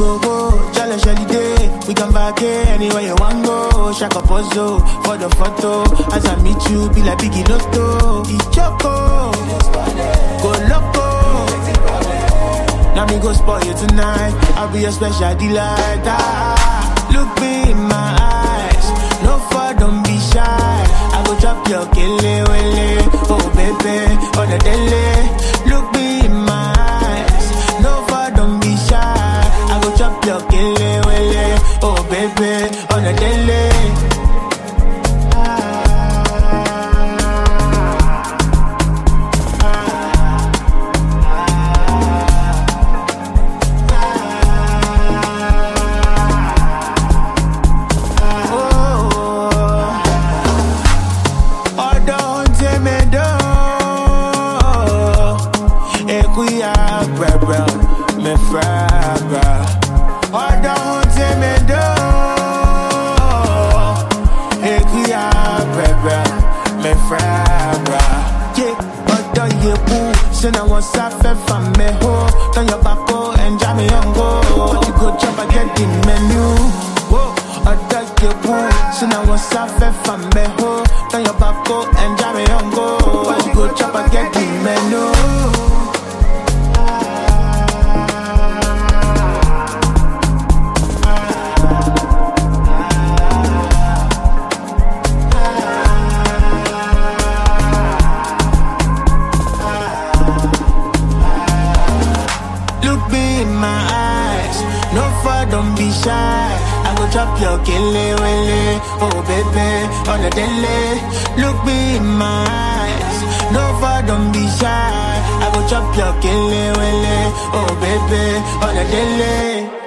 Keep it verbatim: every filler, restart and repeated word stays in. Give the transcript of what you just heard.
go go, jolly shelly day. We can back here anywhere you want go. Shaka puzzle for the photo. As I meet you, be like Biggie Lotto. Ichoko, go loco. Now me go spoil you tonight. I'll be your special delight. Ah, look me in my eyes. No far, don't be shy. I go drop your kele wele. Oh baby, on the daily. Look me in my eyes. No far, don't be shy. I go drop your kele wele. Oh baby, on the daily. Me frabra, oh don't take me do. Equia frabra, me frabra. Yeah, but do you boo? Send I want suffer from me ho. Turn your back go and jam me on go. But you go chop I get the menu. Whoa, I do you boo? Send I want suffer from me ho. Turn your back go and jam me on go. But you go chop I get the menu. Don't be shy, I go drop your kele wele. Oh baby, on the daily. Look me in my eyes. No far, don't be shy, I go drop your kele wele. Oh baby, on the daily.